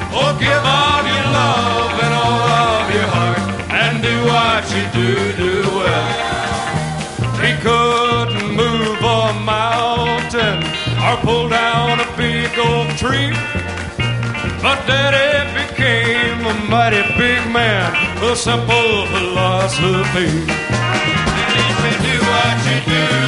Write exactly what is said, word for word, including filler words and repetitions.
Oh, give all your love and all of your heart and do what you do, do well. He couldn't move a mountain or pull down a big oak tree, but Daddy became a mighty big man with a simple philosophy. And if you do what you do,